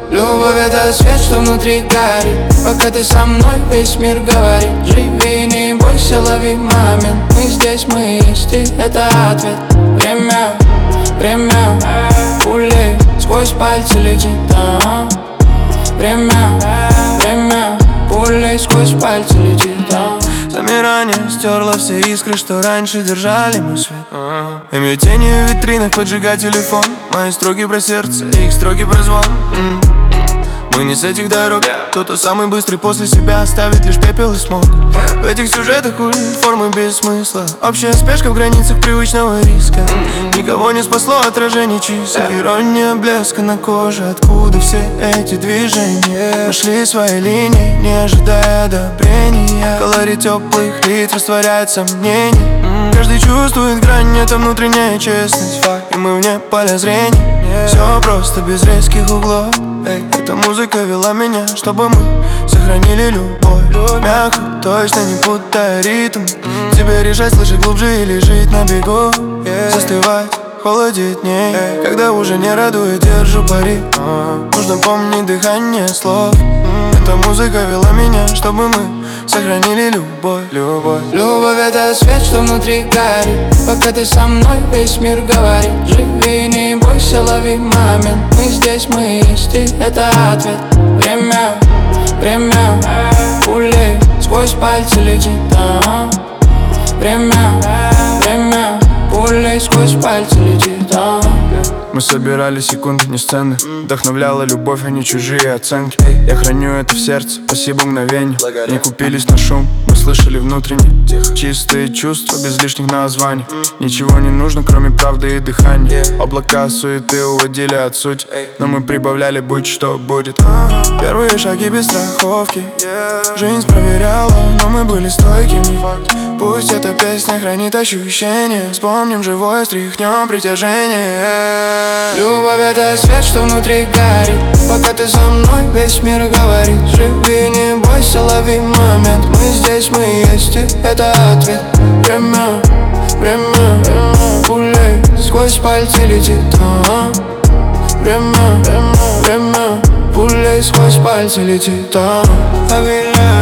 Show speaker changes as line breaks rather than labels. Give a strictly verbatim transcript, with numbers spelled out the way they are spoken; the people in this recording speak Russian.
Любовь — это свет, что внутри горит. Пока ты со мной, весь мир говорит: живи, не бойся, лови момент. Мы здесь, мы есть, и это ответ. Время, время, пулей сквозь пальцы летит, а-а. Время, время, пулей сквозь пальцы летит, а-а.
Замирание стерло все искры, что раньше держали мой свет. И мне тени в витринах поджигать телефон. Мои строки про сердце, их строки про звон. Мы не с этих дорог. Кто-то самый быстрый после себя оставит лишь пепел и смог. В этих сюжетах формы без смысла. Общая спешка в границах привычного риска. Никого не спасло отражение чисел. Ирония блеска на коже. Откуда все эти движения? Нашли свои линии, не ожидая одобрения. Колорит теплых лиц растворяет сомнений. Каждый чувствует грань, это внутренняя честность. И мы вне поля зрения. Все просто без резких углов. Эй, эта музыка вела меня, чтобы мы сохранили любовь. Мягко, точно не путая ритм. Тебе решать, слышать глубже или жить на бегу. Застывать, холодней, когда уже не радует, держу пари. Нужно помнить дыхание слов. Эта музыка вела меня, чтобы мы сохранили любовь. Любовь,
любовь — это свет, что внутри горит. Пока ты со мной, весь мир говорит: живи, не бойся, лови момент. Мы здесь, мы есть, и это ответ. Время, время, пулей сквозь пальцы летит, а-а. Время, время, пулей сквозь пальцы летит, а-а.
Мы собирали секунды, не сцены. Вдохновляла любовь, а не чужие оценки. Я храню это в сердце, спасибо мгновению. Не купились на шум, мы слышали внутренне. Чистые чувства, без лишних названий. Ничего не нужно, кроме правды и дыхания. Облака суеты уводили от сути, но мы прибавляли будь что будет. Первые шаги без страховки. Жизнь проверяла, но мы были стойкими. Пусть эта песня хранит ощущение. Вспомним живое, стряхнем притяжение.
Любовь — это свет, что внутри горит. Пока ты со мной, весь мир говорит: живи, не бойся, лови момент. Мы здесь, мы есть, и это ответ. Время, время, пулей сквозь пальцы летит, а-а. Время, время, время, пулей сквозь пальцы летит, а-а.